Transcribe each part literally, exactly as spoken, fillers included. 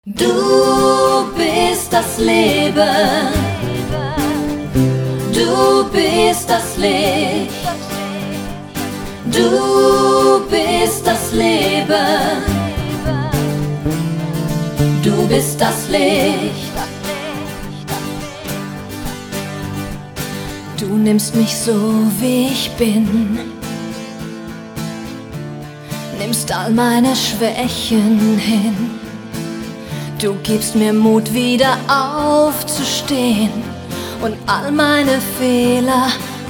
Du bist das Leben, du bist das Licht, du bist das Leben, du bist das Licht. Du nimmst mich so, wie ich bin, nimmst all meine Schwächen hin. Du gibst mir Mut, wieder aufzustehen und all meine Fehler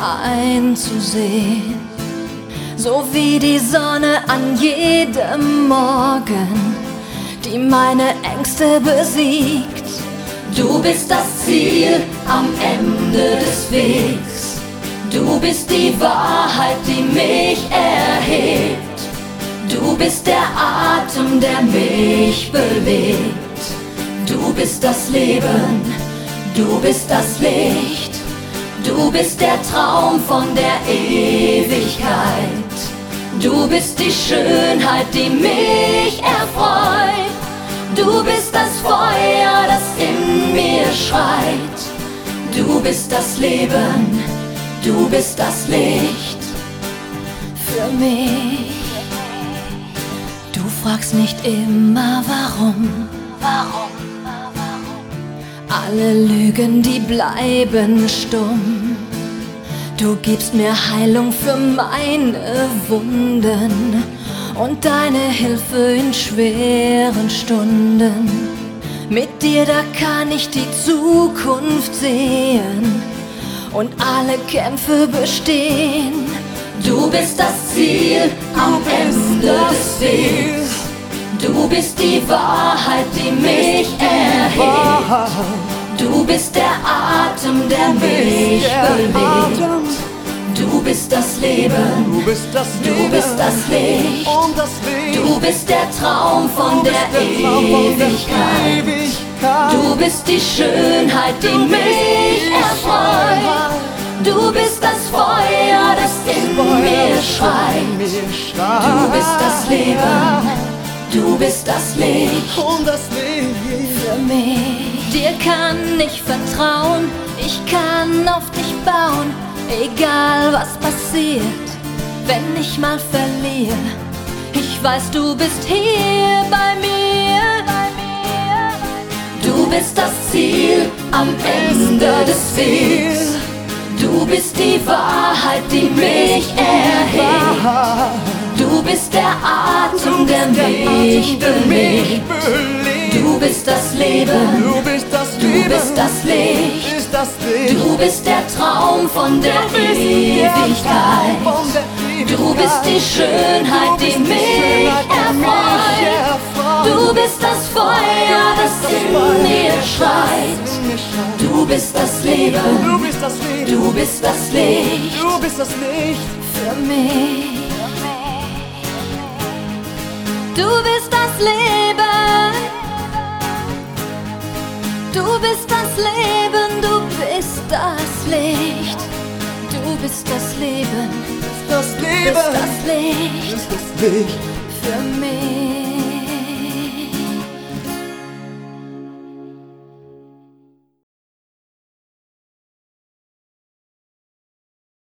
einzusehen. So wie die Sonne an jedem Morgen, die meine Ängste besiegt. Du bist das Ziel am Ende des Wegs. Du bist die Wahrheit, die mich erhebt. Du bist der Atem, der mich bewegt. Du bist das Leben, du bist das Licht. Du bist der Traum von der Ewigkeit. Du bist die Schönheit, die mich erfreut. Du bist das Feuer, das in mir schreit. Du bist das Leben, du bist das Licht für mich. Du fragst nicht immer warum, warum, warum. Alle Lügen, die bleiben stumm. Du gibst mir Heilung für meine Wunden und deine Hilfe in schweren Stunden. Mit dir, da kann ich die Zukunft sehen und alle Kämpfe bestehen. Du bist das Ziel am Ende des Wegs. Du bist die Wahrheit, die mich erhebt. Du bist der Atem, der mich bewegt. Du bist das Leben, du bist das, du bist das Licht. Und das Licht. Du bist der Traum von der, der Traum von der Ewigkeit. Ewigkeit. Du bist die Schönheit, die Du mich erfreut. Du bist das Feuer, das in mir schreit. Du bist das Leben, du bist das Licht. Und das Licht für mich. Dir kann ich vertrauen, ich kann auf dich bauen. Egal was passiert, wenn ich mal verliere. Ich weiß, du bist hier bei mir. Du bist das Ziel am Ende des Wegs. Du bist die Wahrheit, die mich erhebt. Du bist der Atem, der mich bewegt. Du bist das Leben, Du bist das du Leben, bist das Licht. bist das Licht. Du bist der Traum von der Ewigkeit. Von der Ewigkeit. Du bist die Schönheit, die mich erfreut. Du bist das Feuer, das in mir schreit. Du bist das Leben, Du bist das Licht, du bist das Licht du bist das Licht. für mich. Du bist das Leben, du bist das Leben, du bist das Licht. Du bist das Leben, Das du Leben bist das Licht ist das Licht. für mich.